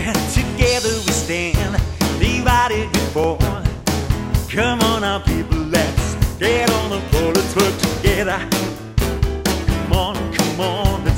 Together we stand, divided we fall. Come on now, people, let's get on the floor. Let's work together. Come on,